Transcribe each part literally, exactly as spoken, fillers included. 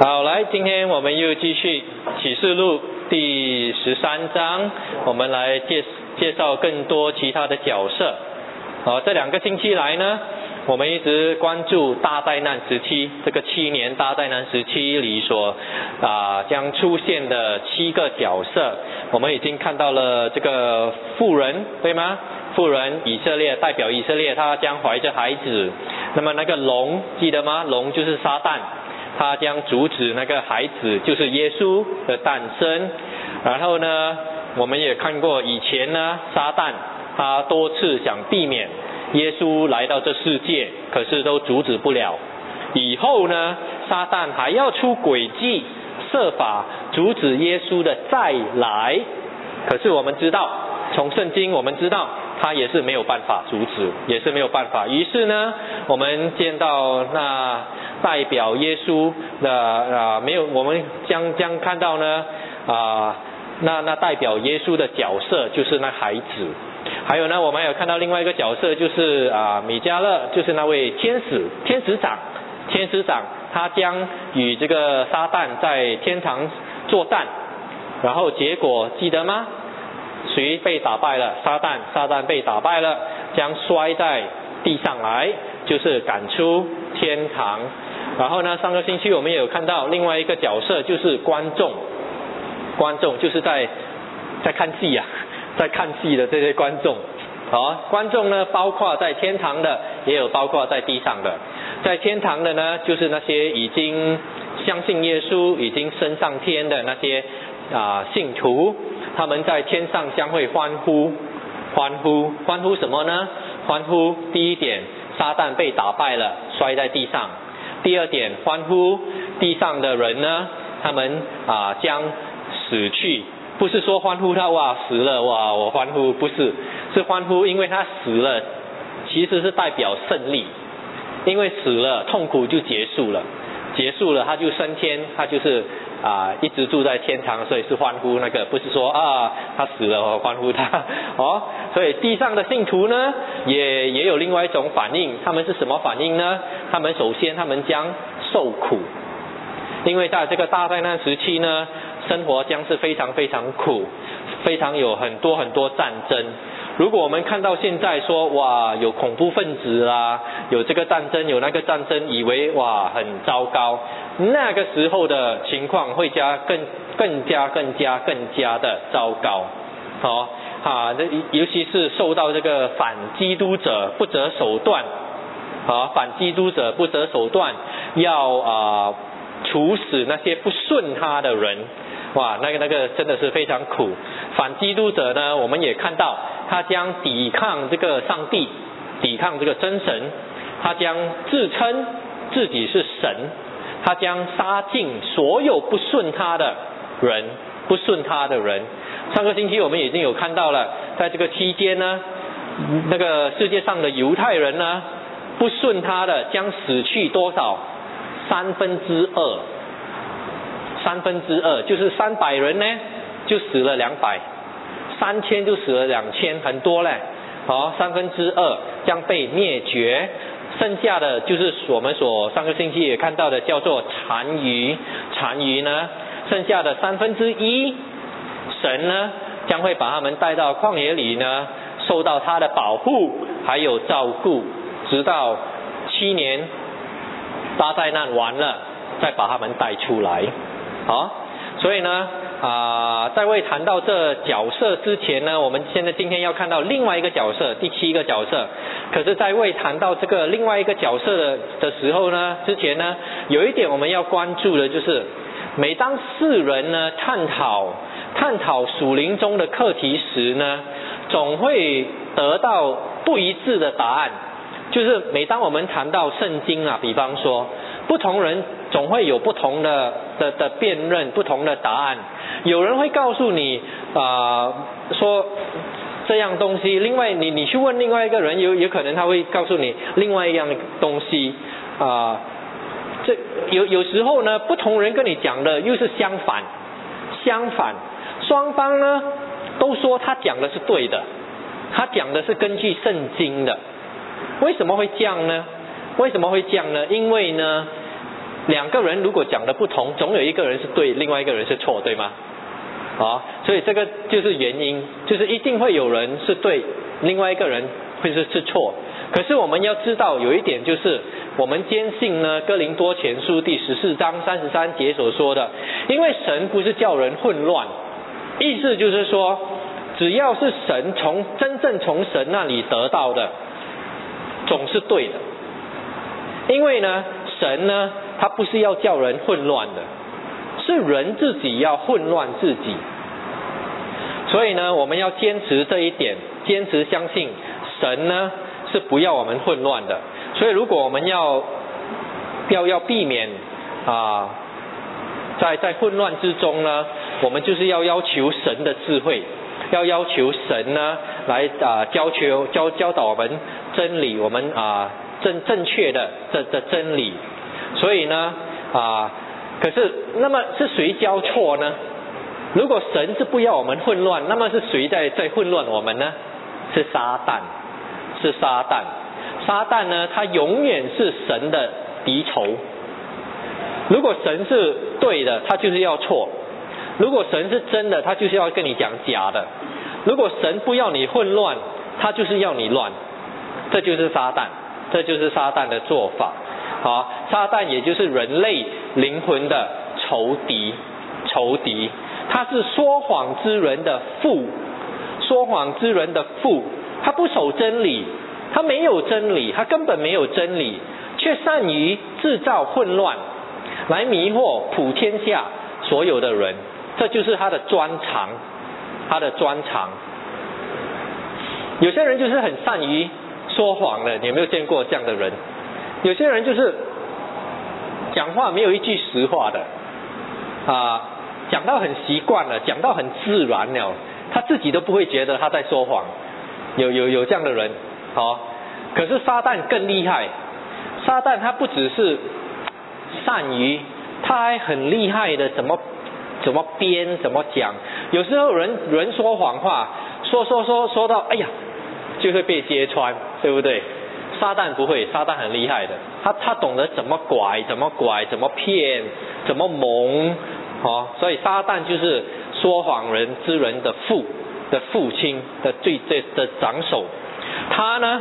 好，来，今天我们又继续启示录第十三章，我们来介介绍更多其他的角色。好，这两个星期来呢，我们一直关注大灾难时期，这个七年大灾难时期里所啊将出现的七个角色，我们已经看到了这个妇人，对吗？妇人以色列代表以色列，他将怀着孩子。那么那个龙记得吗？龙就是撒旦，他将阻止那个孩子就是耶稣的诞生。然后呢，我们也看过以前呢，撒旦他多次想避免耶稣来到这世界，可是都阻止不了。以后呢，撒旦还要出诡计，设法阻止耶稣的再来。可是我们知道，从圣经我们知道，他也是没有办法阻止，也是没有办法。于是呢，我们见到那代表耶稣的啊，没有，我们将将看到呢啊，那那代表耶稣的角色就是那孩子。还有呢，我们有看到另外一个角色，就是啊米迦勒，就是那位天使天使长，天使长他将与这个撒旦在天堂作战，然后结果记得吗？谁被打败了？撒旦，撒旦被打败了，将摔在地上来，就是赶出天堂。然后呢，上个星期我们也有看到另外一个角色，就是观众，观众就是在在看戏啊，在看戏的这些观众。好，观众呢，包括在天堂的，也有包括在地上的。在天堂的呢，就是那些已经相信耶稣、已经升上天的那些啊信徒。他们在天上将会欢呼，欢呼，欢呼什么呢？欢呼第一点，撒旦被打败了，摔在地上。第二点，欢呼地上的人呢，他们啊将死去，不是说欢呼他哇死了哇我欢呼，不是，是欢呼因为他死了，其实是代表胜利，因为死了痛苦就结束了，结束了他就升天，他就是啊，一直住在天堂，所以是欢呼那个，不是说啊他死了我欢呼他哦。所以地上的信徒呢，也也有另外一种反应，他们是什么反应呢？他们首先他们将受苦，因为在这个大灾难时期呢，生活将是非常非常苦，非常有很多很多战争。如果我们看到现在说哇有恐怖分子啦，有这个战争有那个战争，以为哇很糟糕，那个时候的情况会加更更加更加更加的糟糕。好啊，尤其是受到这个反基督者不择手段，啊反基督者不择手段要啊处死那些不顺他的人。哇，那个那个真的是非常苦。反基督者呢，我们也看到他将抵抗这个上帝，抵抗这个真神，他将自称自己是神，他将杀尽所有不顺他的人，不顺他的人。上个星期我们已经有看到了，在这个期间呢，那个世界上的犹太人呢，不顺他的将死去多少？三分之二。三分之二就是三百人呢，就死了两百，三千就死了两千，很多嘞。好，三分之二将被灭绝，剩下的就是我们所上个星期也看到的，叫做残余。残余呢，剩下的三分之一，神呢将会把他们带到旷野里呢，受到他的保护还有照顾，直到七年大灾难完了，再把他们带出来。好，所以呢啊、呃，在未谈到这角色之前呢，我们现在今天要看到另外一个角色，第七个角色。可是在未谈到这个另外一个角色的的时候呢，之前呢，有一点我们要关注的就是，每当世人呢探讨探讨属灵中的课题时呢，总会得到不一致的答案。就是每当我们谈到圣经啊，比方说不同人总会有不同的的的辩论，不同的答案。有人会告诉你啊、呃，说这样东西，另外你你去问另外一个人，有有可能他会告诉你另外一样东西啊、呃。这有有时候呢，不同人跟你讲的又是相反，相反，双方呢都说他讲的是对的，他讲的是根据圣经的。为什么会这样呢？为什么会这样呢？因为呢， 两个人如果讲的不同，总有一个人是对，另外一个人是错，对吗？啊，所以这个就是原因，就是一定会有人是对，另外一个人会是是错。可是我们要知道有一点，就是我们坚信呢，哥林多前书第十四章三十三节所说的，因为神不是叫人混乱，意思就是说，只要是神从真正从神那里得到的，总是对的。因为呢，神呢，他不是要叫人混乱的，是人自己要混乱自己。所以呢，我们要坚持这一点，坚持相信神呢是不要我们混乱的。所以如果我们要要要避免啊，在在混乱之中呢，我们就是要要求神的智慧，要要求神呢来啊教求教教导我们真理，我们啊正正确的这的真理。所以呢啊，可是那么是谁教错呢？如果神是不要我们混乱，那么是谁在在混乱我们呢？是撒旦，是撒旦。撒旦呢，他永远是神的敌仇。如果神是对的，他就是要错；如果神是真的，他就是要跟你讲假的；如果神不要你混乱，他就是要你乱。这就是撒旦，这就是撒旦的做法。好，撒旦也就是人类灵魂的仇敌，仇敌。他是说谎之人的父，说谎之人的父，他不守真理，他没有真理，他根本没有真理，却善于制造混乱，来迷惑普天下所有的人。这就是他的专长，他的专长。有些人就是很善于说谎的，你有没有见过这样的人？有些人就是讲话没有一句实话的啊。讲到很习惯了，讲到很自然了，他自己都不会觉得他在说谎。有有有这样的人，哦。可是撒旦更厉害，撒旦他不只是善于，他还很厉害的，怎么怎么编，怎么讲。有时候人人说谎话，说说说说到，哎呀，就会被揭穿，对不对？撒旦不会，撒旦很厉害的，他他懂得怎么拐，怎么拐，怎么骗，怎么蒙。哦，所以撒旦就是说谎人之人的父的父亲的最最的长手。他呢，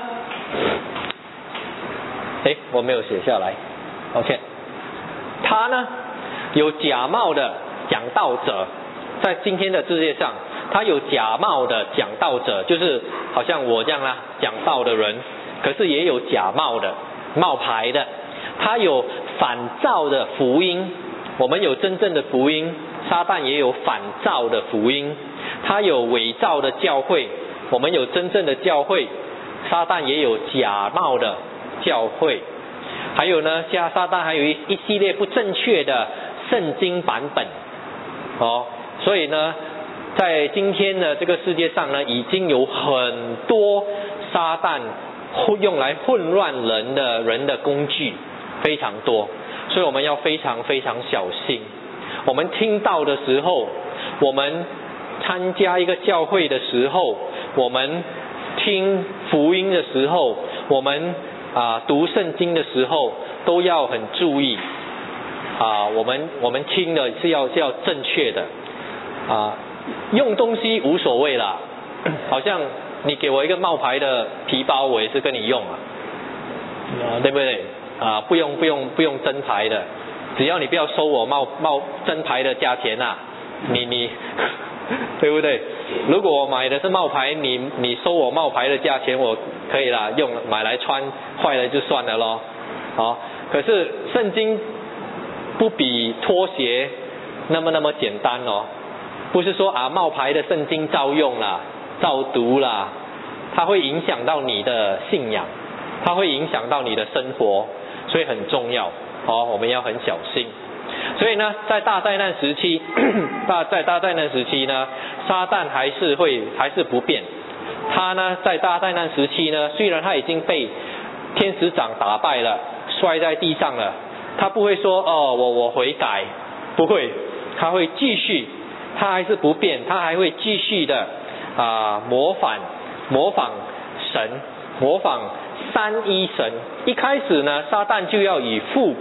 哎，我没有写下来 ，OK。他呢有假冒的讲道者，在今天的世界上，他有假冒的讲道者，就是好像我这样啦，讲道的人，可是也有假冒的冒牌的，他有反造的福音。我们有真正的福音，撒旦也有反造的福音。他有伪造的教会，我们有真正的教会，撒旦也有假冒的教会。还有呢，像撒旦还有一一系列不正确的圣经版本。哦，所以呢，在今天的这个世界上呢，已经有很多撒旦用来混乱人的人的工具，非常多。所以我们要非常非常小心。我们听到的时候，我们参加一个教会的时候，我们听福音的时候，我们啊读圣经的时候，都要很注意啊。我们我们听的是要是要正确的啊。用东西无所谓啦，好像你给我一个冒牌的皮包，我也是跟你用啊，对不对？啊，不用不用不用真牌的，只要你不要收我冒冒真牌的价钱啊，你你对不对？如果我买的是冒牌，你你收我冒牌的价钱，我可以啦，用买来穿，坏了就算了咯。好，可是圣经不比拖鞋那么那么简单哦，不是说啊冒牌的圣经照用啦，照读啦，它会影响到你的信仰，它会影响到你的生活。所以很重要，哦，我们要很小心。所以呢，在大灾难时期，大在大灾难时期呢，撒旦还是会还是不变。他呢，在大灾难时期呢，虽然他已经被天使长打败了，摔在地上了，他不会说哦，我我悔改，不会，他会继续，他还是不变，他还会继续的啊、呃、模仿模仿神，模仿三一神。一开始呢，撒旦就要以父父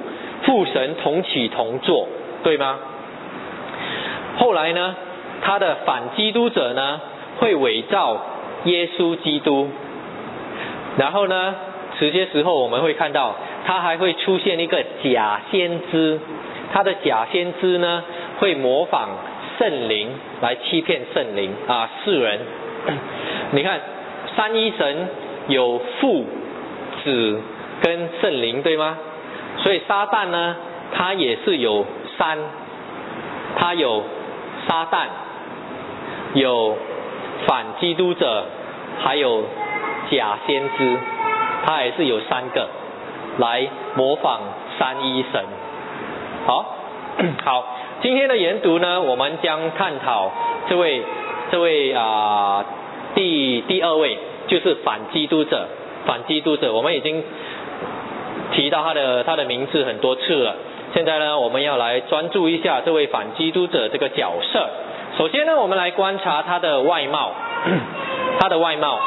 父神同起同坐，对吗？后来呢，他的反基督者呢会伪造耶稣基督，然后呢，迟些时候我们会看到他还会出现一个假先知，他的假先知呢会模仿圣灵来欺骗圣灵啊世人。你看三一神有父子跟圣灵，对吗？所以撒旦呢他也是有三，他有撒旦，有反基督者，还有假先知，他也是有三个来模仿三一神。好，好，今天的研读呢，我们将探讨这位这位啊、呃、第第二位，就是反基督者。反基督者，我们已经提到他的他的名字很多次了。现在呢，我们要来专注一下这位反基督者这个角色。首先呢，我们来观察他的外貌，他的外貌。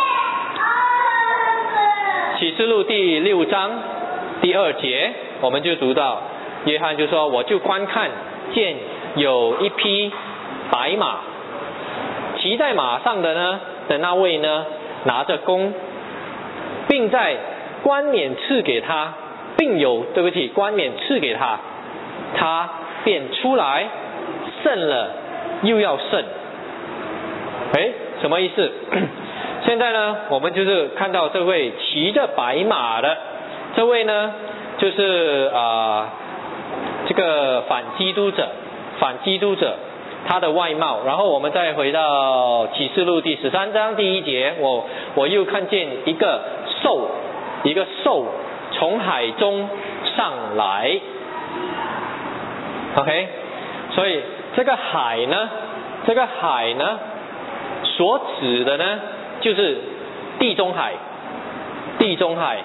启示录第六章第二节，我们就读到，约翰就说：“我就观看，见有一匹白马，骑在马上的呢的那位呢，拿着弓，并在冠冕赐给他，并有对不起冠冕赐给他，他便出来，胜了又要胜。”哎，什么意思？现在呢，我们就是看到这位骑着白马的这位呢，就是啊、呃、这个反基督者，反基督者他的外貌。然后我们再回到启示录第十三章第一节，我我又看见一个兽，一个兽从海中上来。OK， 所以这个海呢，这个海呢，所指的呢，就是地中海，地中海。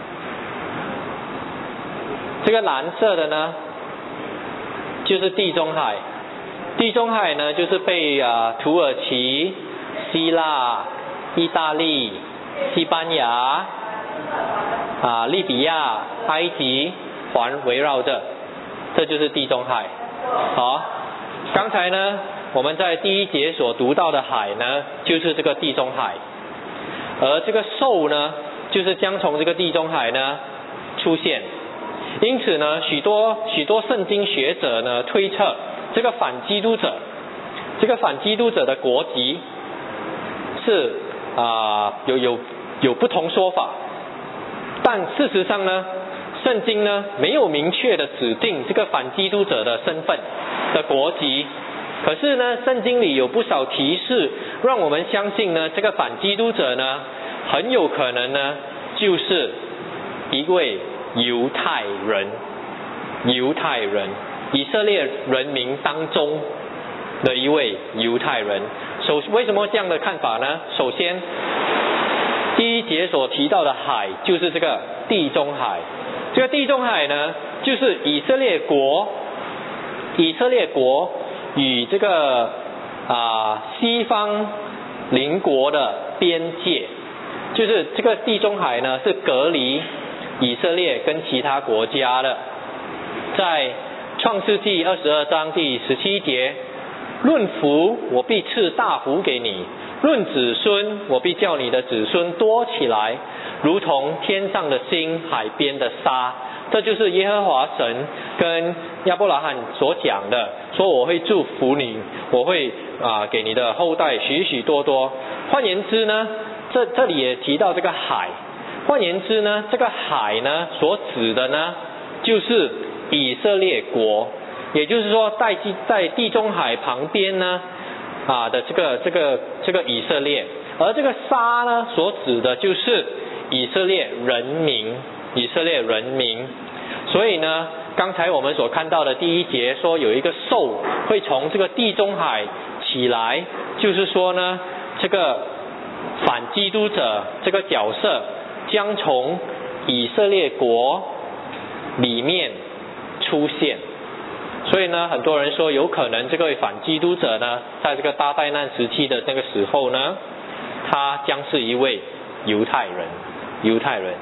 这个蓝色的呢，就是地中海。地中海呢，就是被啊土耳其、希腊、意大利、西班牙、啊利比亚、埃及环围绕着，这就是地中海。好，刚才呢，我们在第一节所读到的海呢，就是这个地中海，而这个兽呢，就是将从这个地中海呢出现。因此呢，许多许多圣经学者呢推测，这个反基督者，这个反基督者的国籍是啊、呃、有有有不同说法，但事实上呢，圣经呢没有明确的指定这个反基督者的身份的国籍。可是呢，圣经里有不少提示，让我们相信呢，这个反基督者呢，很有可能呢，就是一位犹太人，犹太人，以色列人民当中的一位犹太人。首为什么这样的看法呢？首先，第一节所提到的海就是这个地中海，这个地中海呢，就是以色列国，以色列国与这个啊、呃、西方邻国的边界，就是这个地中海呢是隔离以色列跟其他国家的。在创世纪二十二章第十七节，论福我必赐大福给你，论子孙我必叫你的子孙多起来，如同天上的星，海边的沙。这就是耶和华神跟亚伯拉罕所讲的，说我会祝福你，我会啊、呃、给你的后代许许多多。换言之呢，这这里也提到这个海，换言之呢，这个海呢所指的呢，就是以色列国，也就是说在在地中海旁边呢啊的这个这个这个以色列，而这个沙呢所指的就是以色列人民，以色列人民。所以呢，刚才我们所看到的第一节说有一个兽会从这个地中海起来，就是说呢，这个反基督者这个角色将从以色列国里面出现。所以呢，很多人说有可能这个反基督者呢，在这个大灾难时期的那个时候呢，他将是一位犹太人，犹太人。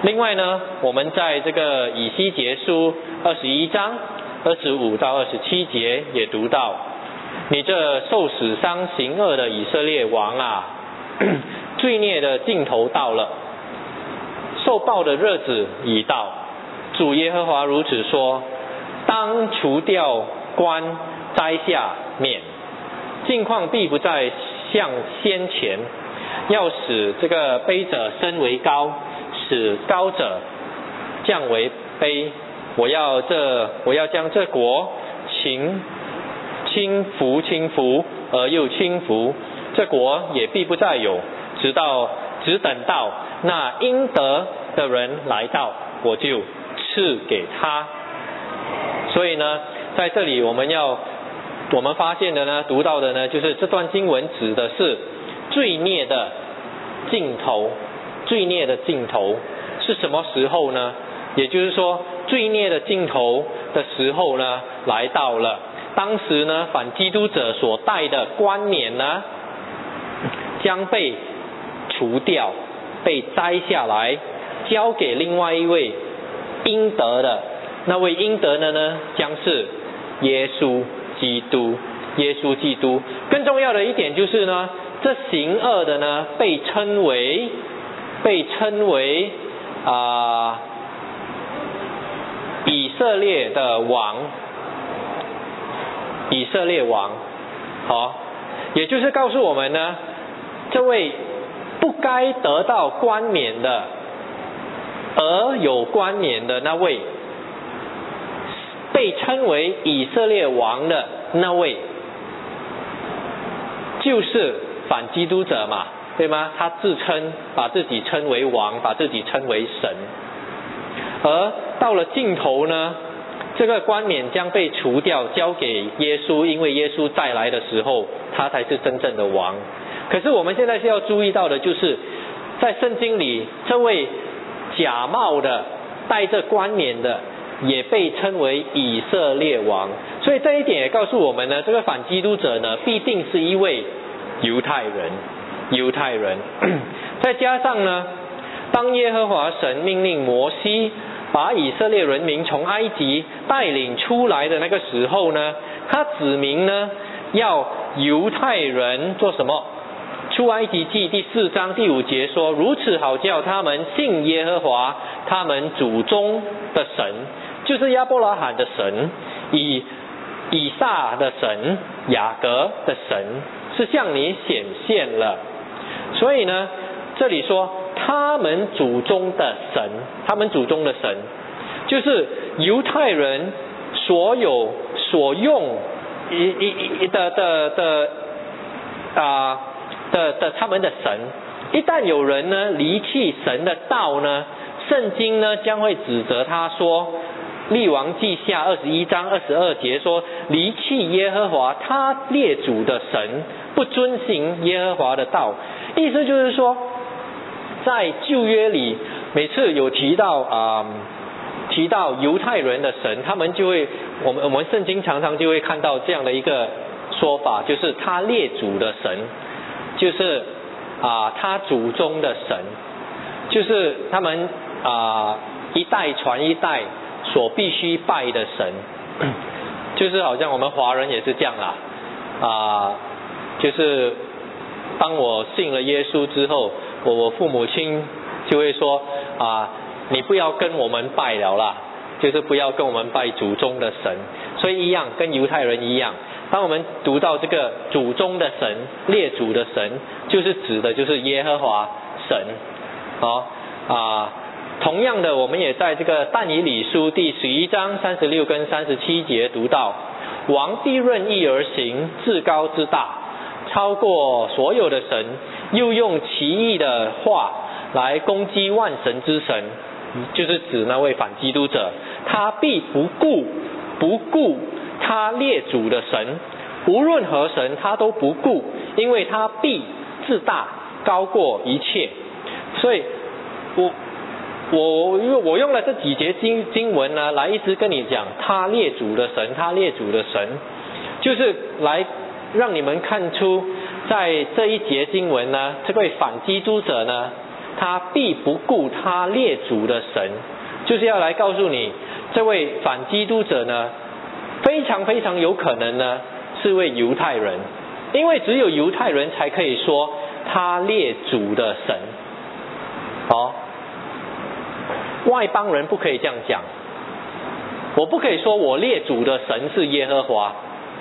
另外呢，我们在这个以西结书二十一章二十五到二十七节也读到，你这受死伤行恶的以色列王啊，罪孽的尽头到了，受报的日子已到。主耶和华如此说，当除掉冠，摘下冕，境况必不再像先前，要使这个卑者升为高，使高者降为卑。我要这我要将这国轻轻浮轻浮而又轻浮，这国也必不再有，直到只等到那应得的人来到，我就赐给他。所以呢，在这里我们要我们发现的呢，读到的呢，就是这段经文指的是罪孽的尽头。罪孽的尽头是什么时候呢？也就是说，罪孽的尽头的时候呢，来到了。当时呢，反基督者所戴的冠冕呢，将被除掉，被摘下来，交给另外一位应得的。那位应得的呢，将是耶稣基督。耶稣基督。更重要的一点就是呢，这行恶的呢，被称为被称为啊、呃、以色列的王，以色列王。好，也就是告诉我们呢，这位不该得到冠冕的，而有冠冕的那位，被称为以色列王的那位，就是反基督者嘛，对吗？他自称把自己称为王，把自己称为神。而到了尽头呢，这个冠冕将被除掉，交给耶稣，因为耶稣再来的时候，他才是真正的王。可是我们现在是要注意到的，就是在圣经里，这位假冒的带着冠冕的，也被称为以色列王。所以这一点也告诉我们呢，这个反基督者呢，必定是一位犹太人。犹太人。再加上呢，当耶和华神命令摩西把以色列人民从埃及带领出来的那个时候呢，他指明呢，要犹太人做什么？出埃及记第四章第五节说，如此好叫他们信耶和华他们祖宗的神，就是亚伯拉罕的神，以以撒的神，雅各的神，是向你显现了。所以呢，这里说他们祖宗的神，他们祖宗的神，就是犹太人所有所用一一一的的的啊的的他们的神。一旦有人呢离弃神的道呢，圣经呢将会指责他说，列王记下二十一章二十二节说，离弃耶和华他列祖的神，不遵行耶和华的道。意思就是说，在旧约里，每次有提到啊、呃、提到犹太人的神，他们就会我们我们圣经常常就会看到这样的一个说法，就是他列祖的神，就是啊、呃、他祖宗的神，就是他们啊、呃、一代传一代所必须拜的神。就是好像我们华人也是这样啦，啊、呃、就是当我信了耶稣之后，我我父母亲就会说啊、呃，你不要跟我们拜了啦，就是不要跟我们拜祖宗的神。所以一样，跟犹太人一样，当我们读到这个祖宗的神、列祖的神，就是指的就是耶和华神。好啊、呃，同样的，我们也在这个但以理书第十一章三十六跟三十七节读到，王必任意而行，至高之大，超过所有的神，又用奇异的话来攻击万神之神，就是指那位反基督者。他必不顾不顾他列祖的神，无论何神他都不顾，因为他必自大，高过一切。所以我我我用了这几节经经文呢，来一直跟你讲他列祖的神，他列祖的神，就是来让你们看出，在这一节经文呢，这位反基督者呢， 他必不顾他列祖的神，就是要来告诉你，这位反基督者呢，非常非常有可能呢是位犹太人，因为只有犹太人才可以说他列祖的神。哦，外邦人不可以这样讲。我不可以说我列祖的神是耶和华，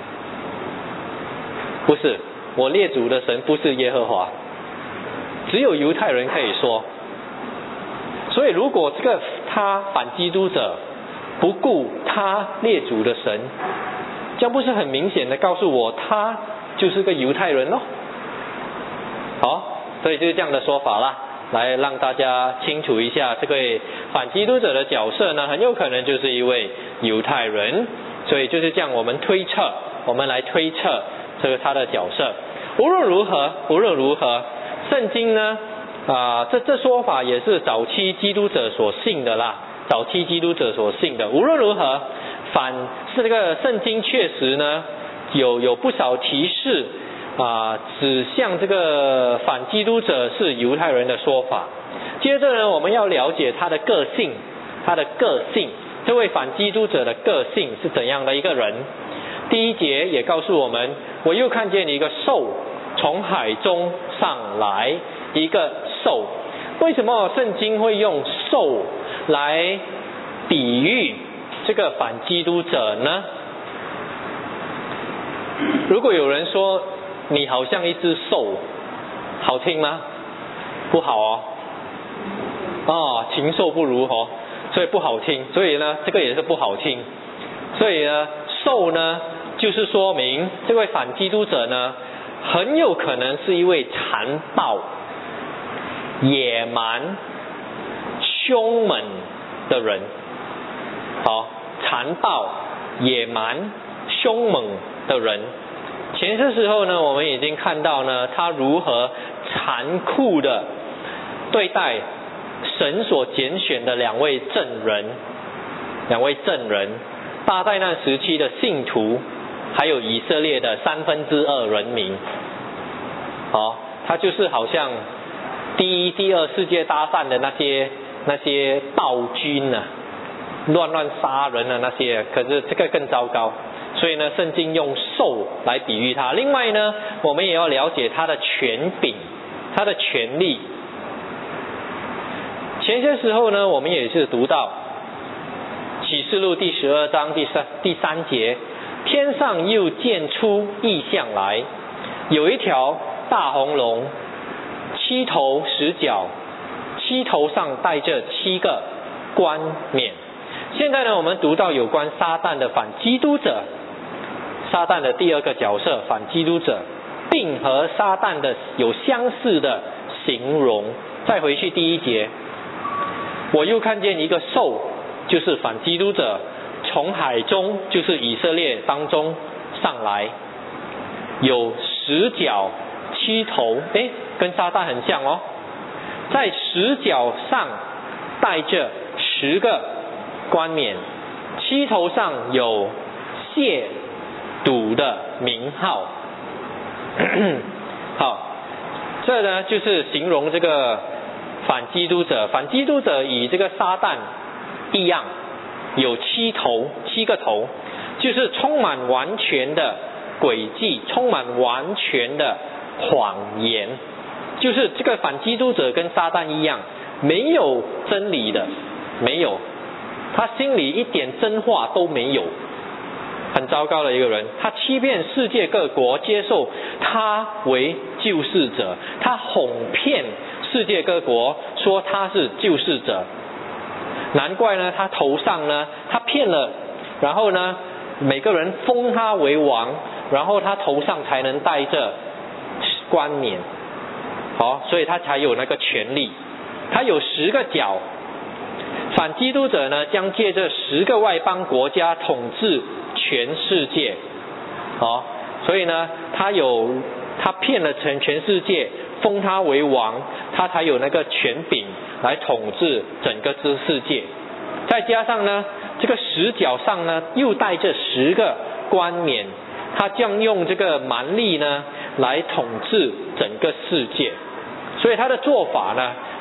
不是，我列祖的神不是耶和华，只有犹太人可以说。所以如果这个他反基督者不顾他列祖的神，这样不是很明显的告诉我他就是个犹太人咯？好，所以就是这样的说法啦，来让大家清楚一下，这位反基督者的角色呢，很有可能就是一位犹太人。所以就是这样，我们推测，我们来推测这个他的角色。无论如何，无论如何，圣经呢，啊、呃，这这说法也是早期基督者所信的啦，早期基督者所信的。无论如何，反是这个圣经确实呢，有有不少提示啊、呃，指向这个反基督者是犹太人的说法。接着呢，我们要了解他的个性，他的个性，这位反基督者的个性是怎样的一个人。第一节也告诉我们，我又看见一个兽从海中上来，一个兽。为什么圣经会用兽来比喻这个反基督者呢？如果有人说你好像一只兽，好听吗？不好哦，哦，禽兽不如哦，所以不好听。所以呢，这个也是不好听。所以呢，兽呢，就是说明这位反基督者呢，很有可能是一位残暴、野蛮、凶猛的人。好，残暴、野蛮、凶猛的人。前些时候呢，我们已经看到呢，他如何残酷的对待神所拣选的两位证人，两位证人，大灾难时期的信徒，还有以色列的三分之二人民。好，他就是好像第一、第二世界大战的那些那些暴君啊，乱乱杀人的那些，可是这个更糟糕。所以呢，圣经用兽来比喻他。另外呢，我们也要了解他的权柄，他的权力。前些时候呢，我们也是读到启示录第十二章第三第三节，天上又见出异象来，有一条大红龙，七头十角，七头上带着七个冠冕。现在呢，我们读到有关撒旦的反基督者，撒旦的第二个角色反基督者，并和撒旦的有相似的形容。再回去第一节，我又看见一个兽，就是反基督者，从海中，就是以色列当中上来，有十角七头，诶，跟撒旦很像哦。在十角上带着十个冠冕，七头上有亵渎的名号。好，这呢就是形容这个反基督者。反基督者与这个撒旦一样，有七头，七个头，就是充满完全的诡计，充满完全的谎言。就是这个反基督者跟撒旦一样，没有真理的，没有，他心里一点真话都没有，很糟糕的一个人。他欺骗世界各国接受他为救世者，他哄骗世界各国说他是救世者。难怪呢，他头上呢，他骗了，然后呢，每个人封他为王，然后他头上才能戴着冠冕。好，所以他才有那个权利。他有十个角。反基督者呢，将借着十个外邦国家统治全世界。好，所以呢，他有他骗了全全世界，封他为王，他才有那个权柄来统治整个之世界。再加上呢，这个十角上呢，又带着十个冠冕，他将用这个蛮力呢，来统治整个世界。所以他的做法呢，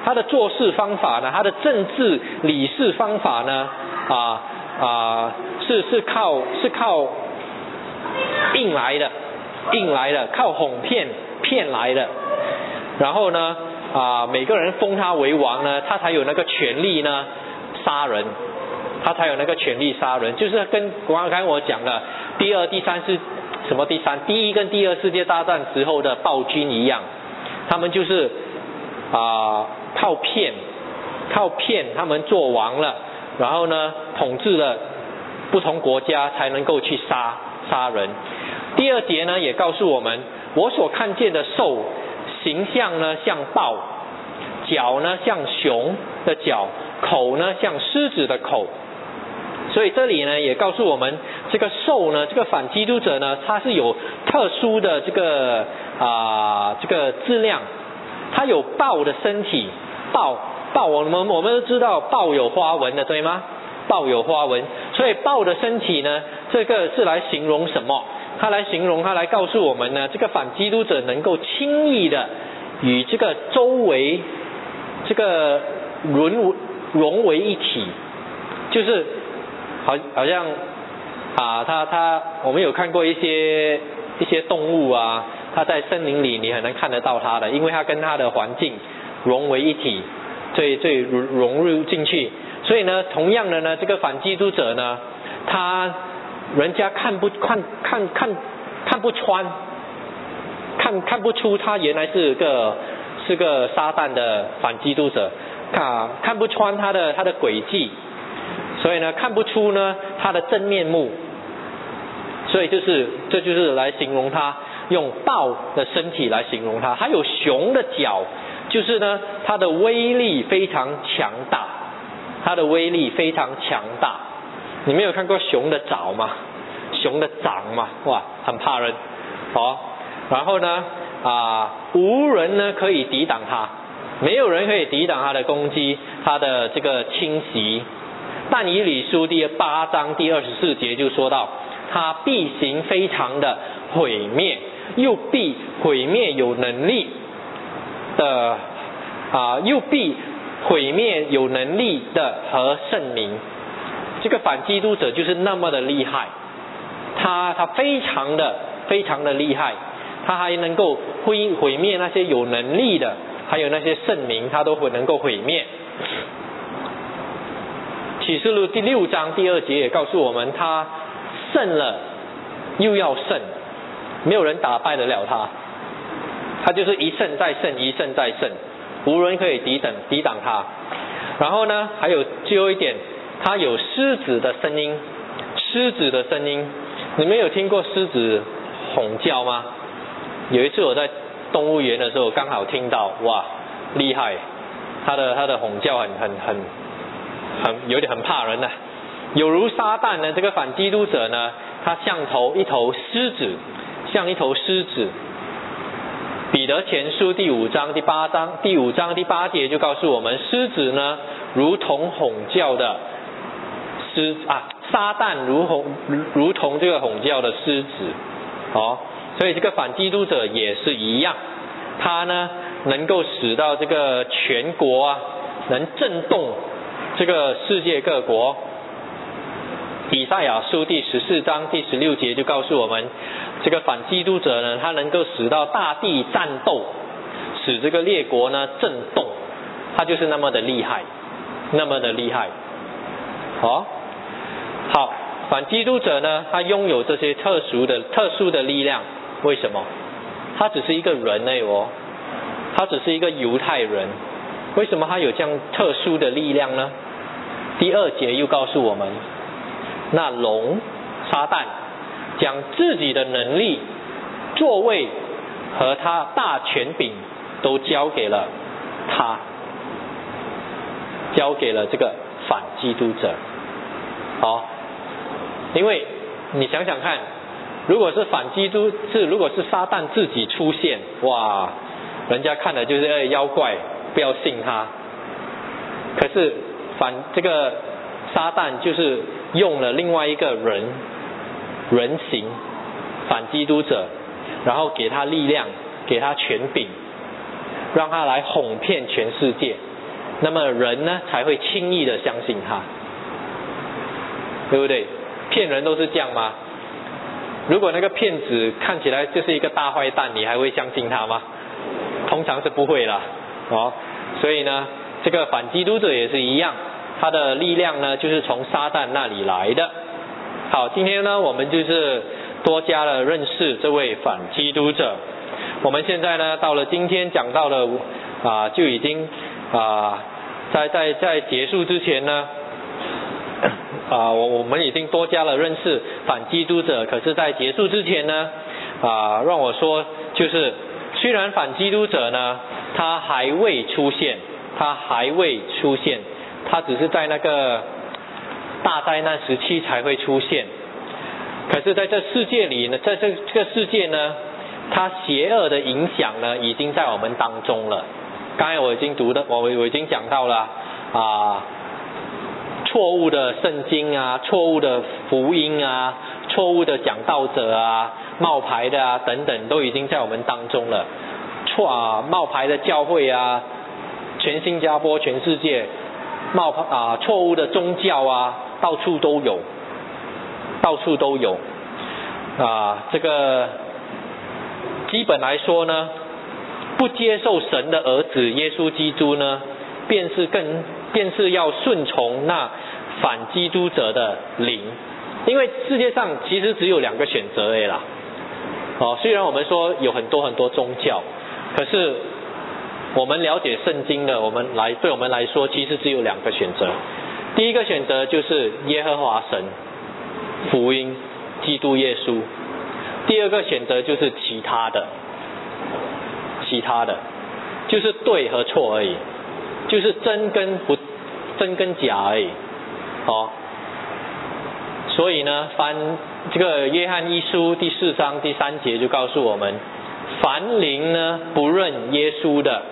他的做事方法呢，他的政治理事方法呢，啊啊是是靠是靠硬来的，硬来的，靠哄骗骗来的。然后呢，啊每个人封他为王呢，他才有那个权利呢杀人，他才有那个权利杀人，就是跟刚才我讲的第二、第三是什么？第三，第一跟第二世界大战时候的暴君一样，他们就是啊靠骗，靠骗他们做王了，然后呢统治了不同国家，才能够去杀杀人。第二节呢也告诉我们，我所看见的兽形象呢像豹，脚呢像熊的脚，口呢像狮子的口。所以这里呢也告诉我们，这个兽呢，这个反基督者呢，它是有特殊的这个啊、呃、这个质量，它有豹的身体，豹豹我们我们都知道豹有花纹的，对吗？豹有花纹，所以豹的身体呢，这个是来形容什么？它来形容，它来告诉我们呢，这个反基督者能够轻易的与这个周围这个融融为一体，就是好好像啊，它它我们有看过一些一些动物啊，它在森林里你很难看得到它的，因为它跟它的环境融为一体，最最融入进去。所以呢，同样的呢，这个反基督者呢，他人家看不看看看看不穿，看看不出他原来是个是个撒旦的反基督者，看看不穿他的他的诡计，所以呢看不出呢他的真面目，所以就是这就是来形容他，用豹的身体来形容他，还有熊的脚，就是呢他的威力非常强大，他的威力非常强大。你没有看过熊的爪吗？熊的掌吗？哇，很怕人哦。然后呢啊，无人呢可以抵挡他，没有人可以抵挡他的攻击，他的这个侵袭。但以理书第八章第二十四节就说到，他必行非常的毁灭，又必毁灭有能力的啊，又必毁灭有能力的和圣民。这个反基督者就是那么的厉害，他他非常的非常的厉害，他还能够毁毁灭那些有能力的，还有那些圣民，他都会能够毁灭。启示录第六章第二节也告诉我们，他胜了又要胜，没有人打败得了他，他就是一胜再胜，一胜再胜，无人可以抵挡抵挡他。然后呢，还有最后一点，他有狮子的声音，狮子的声音，你们有听过狮子吼叫吗？有一次我在动物园的时候，刚好听到，哇，厉害，他的他的吼叫很很很很有点很怕人呐、啊。有如撒旦呢，这个反基督者呢，他像头一头狮子，像一头狮子。彼得前书第五章第八章第五章第八节就告诉我们，狮子呢如同吼叫的狮啊，撒旦如同如同这个吼叫的狮子，哦，所以这个反基督者也是一样，他呢能够使到这个全国啊，能震动这个世界各国。以赛亚书第十四章第十六节就告诉我们，这个反基督者呢，他能够使到大地战斗，使这个列国呢震动，他就是那么的厉害，那么的厉害。哦，好，反基督者呢，他拥有这些特殊的特殊的力量，为什么？他只是一个人而已哦，他只是一个犹太人，为什么他有这样特殊的力量呢？第二节又告诉我们，那龙撒旦将自己的能力、座位和他大权柄都交给了他，交给了这个反基督者。好，因为你想想看，如果是反基督是如果是撒旦自己出现，哇，人家看的就是哎妖怪，不要信他。可是反这个撒旦就是用了另外一个人人形反基督者，然后给他力量，给他权柄，让他来哄骗全世界， 那么人呢才会轻易的相信他，对不对？骗人都是这样吗？如果那个骗子看起来就是一个大坏蛋，你还会相信他吗？通常是不会啦，哦，所以呢，这个反基督者也是一样，他的力量呢就是从撒旦那里来的。好，今天呢我们就是多加了认识这位反基督者。我们现在呢到了今天讲到了啊、呃，就已经啊、呃、在在在结束之前呢啊、呃、我我们已经多加了认识反基督者，可是在结束之前呢啊、呃、让我说，就是虽然反基督者呢他还未出现，他还未出现，他只是在那个大灾难时期才会出现。可是在这世界里呢，在这这个世界呢，它邪恶的影响呢，已经在我们当中了。刚才我已经读的，我我已经讲到了啊，错误的圣经啊，错误的福音啊，错误的讲道者啊，冒牌的啊等等，都已经在我们当中了。错啊，冒牌的教会啊，全新加坡、全世界冒啊错误的宗教啊，到处都有。到处都有啊，这个基本来说呢，不接受神的儿子耶稣基督呢，便是更便是要顺从那反基督者的灵。因为世界上其实只有两个选择而已啦。哦，虽然我们说有很多很多宗教，可是我们了解圣经的，我们来对我们来说，其实只有两个选择。第一个选择就是耶和华神。福音，基督耶稣。第二个选择就是其他的，其他的，就是对和错而已，就是真跟不真跟假而已。哦，所以呢，凡这个约翰一书第四章第三节就告诉我们，凡灵呢不认耶稣的，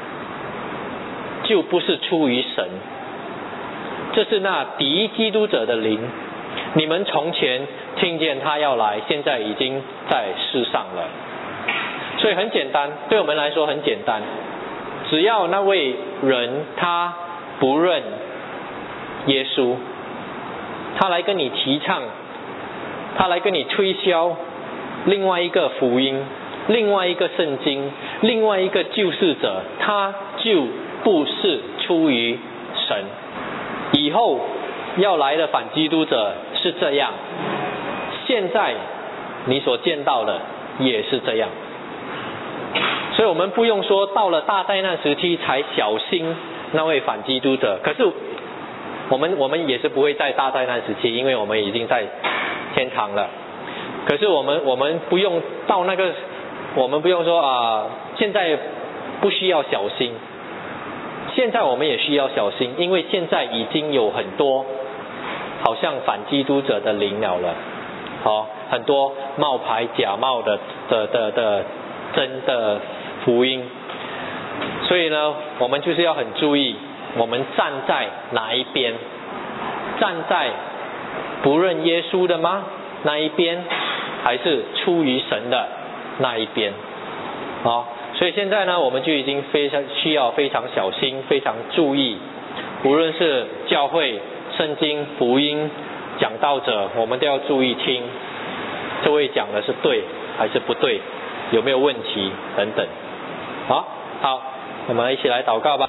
就不是出于神，这是那敌基督者的灵。你们从前听见他要来，现在已经在世上了。所以很简单，对我们来说很简单，只要那位人他不认耶稣，他来跟你提倡，他来跟你推销另外一个福音，另外一个圣经，另外一个救世者，他就不是出于神。以后要来的反基督者是这样，现在你所见到的也是这样。所以我们不用说到了大灾难时期才小心那位反基督者，可是我们我们也是不会在大灾难时期，因为我们已经在天堂了。可是我们我们不用到那个，我们不用说啊、呃，现在不需要小心，现在我们也需要小心，因为现在已经有很多好像反基督者的灵了了，好、哦，很多冒牌假冒的的的的真的福音，所以呢，我们就是要很注意，我们站在哪一边？站在不认耶稣的吗？那一边，还是出于神的那一边？好、哦，所以现在呢，我们就已经非常需要非常小心，非常注意，无论是教会、圣经、福音、讲道者，我们都要注意听，这位讲的是对还是不对，有没有问题等等。好，好，我们一起来祷告吧。